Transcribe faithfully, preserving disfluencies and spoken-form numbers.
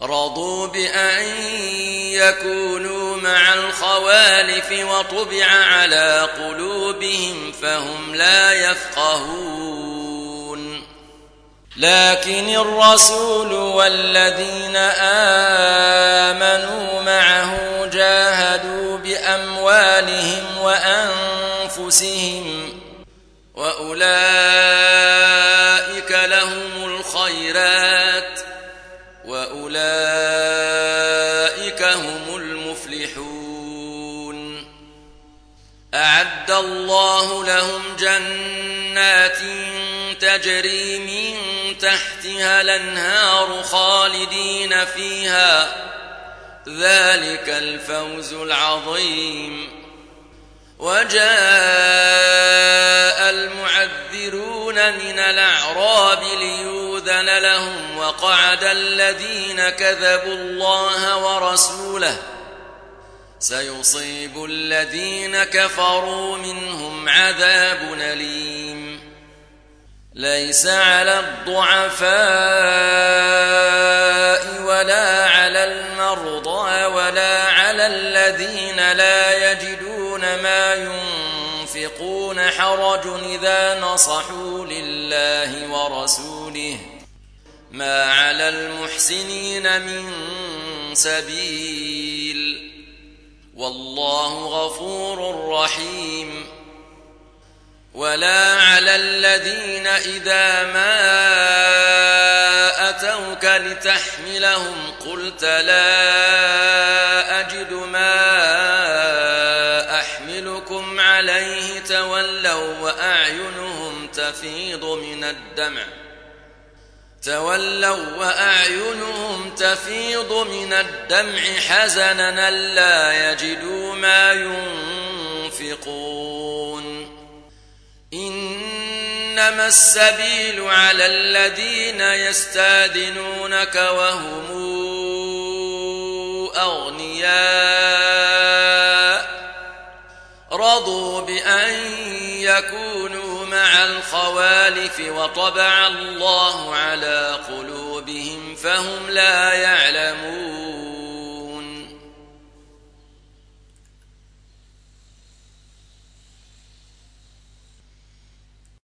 رضوا بأن يكونوا مع الخوالف وطبع على قلوبهم فهم لا يفقهون لكن الرسول والذين آمنوا معه جاهدوا بأموالهم وأنفسهم وأولئك لهم الخيرات وأولئك هم المفلحون أعد الله لهم جنات تجري من تحتها الأنهار خالدين فيها ذلك الفوز العظيم وجاء المعذرون من الأعراب ليؤذن لهم وقعد الذين كذبوا الله ورسوله سيصيب الذين كفروا منهم عذاب أليم ليس على الضعفاء ولا على المرضى ولا على الذين لا يجدون ما ينفقون حرج إذا نصحوا لله ورسوله ما على المحسنين من سبيل والله غفور رحيم ولا على الذين إذا ما أتوك لتحملهم قلت لا أجد ما أحملكم عليه تولوا وأعينهم تفيض من الدمع تولوا وأعينهم تفيض من الدمع حزنا ألا يجدوا ما ينفقون إنما السبيل على الذين يستأذنونك وهم أغنياء رضوا بأن يكونوا مع الخوالف وطبع الله على قلوبهم فهم لا يعلمون